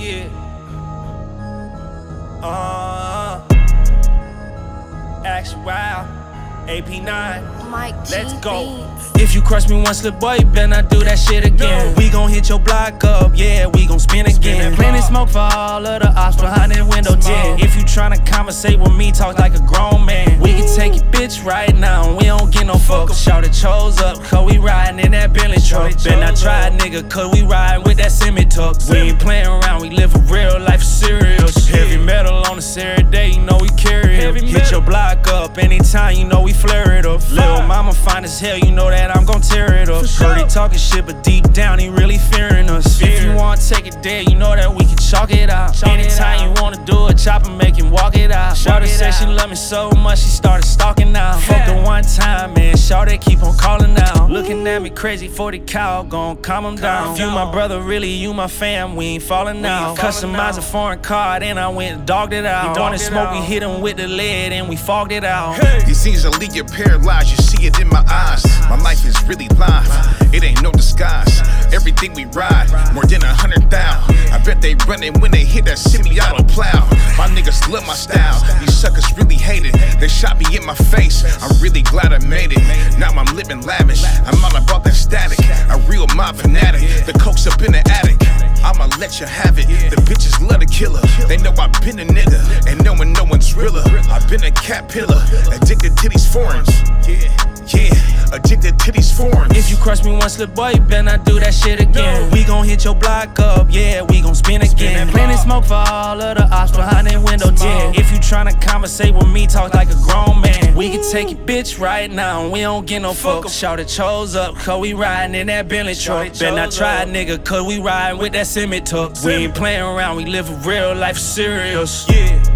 Yeah. Action Wild, AP9. Mike G Let's go. Beats. If you crush me once, little boy, you better not do that shit again. No. We gon' hit your block up, yeah, we gon' spin again. Plenty smoke for all of the ops behind that window 10. If you tryna conversate with me, talk like a grown man. We can take your bitch right now, we don't get no fucks. Shout it chose up, cause we riding in that Bentley truck. Better not try, nigga, cause we riding with that semi-tuck. We ain't playing around, we live a real life serious. Heavy metal on us every day, you know we carry it. Hit your block up anytime, you know we flare it up. Lil' mama fine as hell, you know that I'm gon' tear it up. Heard he talking shit, but deep down he really fearing us. If you wanna take it there, you know that we can chalk it out. Anytime you wanna do it, chop and make him walk it out. Shawty said she love me so much, she started stalking now. Fuck the one time, man, Shawty keep on calling now. Looking at me crazy, 40 cal, gon' calm him down. If you my brother, really, you my fam, we ain't falling out. Customize a foreign card, and I went and dogged it out. Wanted smoke, we hit him with the lead, and we fogged it out. These things that leave you paralyzed, you see it in my eyes. My life is really live, it ain't no disguise. Everything we ride, more than 100,000. I bet they running when they hit that semi-auto plow. My niggas love my style, these suckers really hate it. They shot me in my face, I'm really glad I made it. Now I'm living lavish, I'm all about that static. A real mob fanatic, the coke's up in the attic. I'ma let you have it, the bitches love the killer. They know I've been a nigga, and knowing no one's realer. I've been a cat pillar, addicted to these foreigns. Yeah, addicted to these foreigns. If you crush me once, little boy, you better not do that shit again. We gon' hit your block up, yeah, we gon' spin again. Plenty smoke for all of the ops behind that window 10. If you tryna conversate with me, talk like a grown man. We can take your bitch right now, we don't get no fucks. Shout it chose up, cause we riding in that Bentley truck. Better not try, nigga, cause we riding with that semi-tuck. We ain't playing around, we live a real life serious. Yeah.